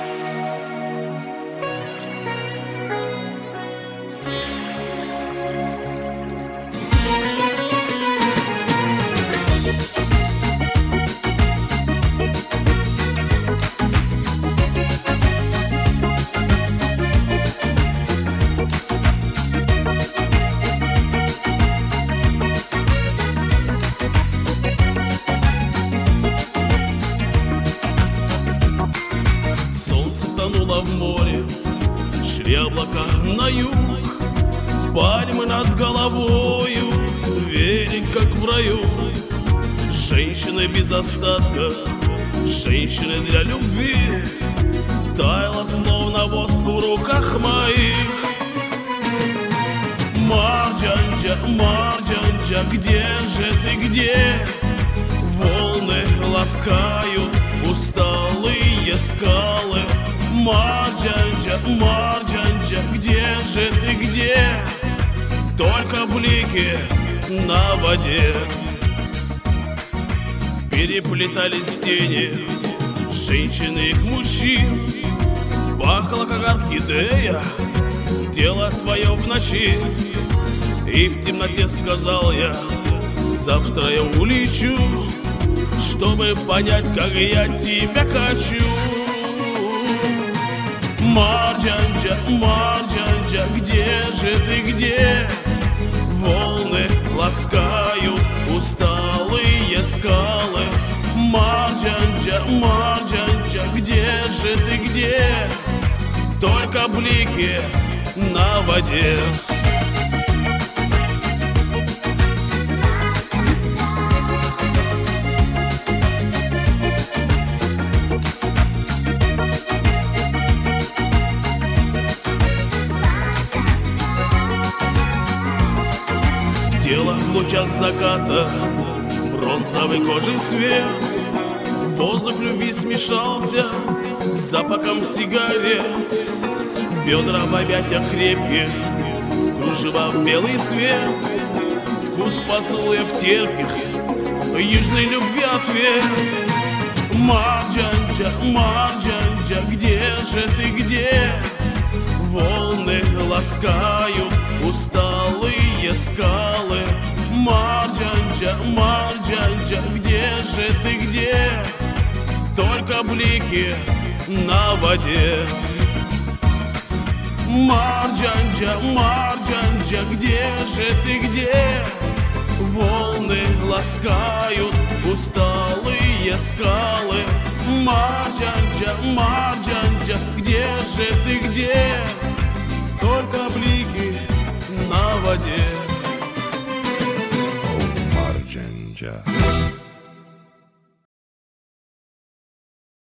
В море шли облака на юг, пальмы над головою, верить как в раю. Женщины без остатка, женщины для любви, таяла словно воск в руках моих. Марджанджа, Марджанджа, где же ты, где? Волны ласкают усталые скалы. Марджанджа, Марджанджа, где же ты, где? Только блики на воде. Переплетались тени женщины к мужчин. Пахло, как орхидея, тело твое в ночи. И в темноте сказал я: завтра я улечу, чтобы понять, как я тебя хочу. Марджанджа, Марджанджа, где же ты, где? Волны ласкают усталые скалы. Марджанджа, Марджанджа, где же ты, где? Только блики на воде. Тело в лучах заката, бронзовый кожей свет. Воздух любви смешался с запахом сигарет. Бедра в объятиях крепких, кружева в белый свет. Вкус поцелуев терпких, южной любви ответ. Марджанджа, Марджанджа, где же ты, где? Волны ласкают усталые скалы. Марджанджа, Марджанджа, где же ты, где? Только блики на воде. Марджанджа, Марджанджа, где же ты, где? Волны ласкают усталые скалы. Марджанджа, Марджанджа, где же ты, где? Только блики на воде. Марджанджа.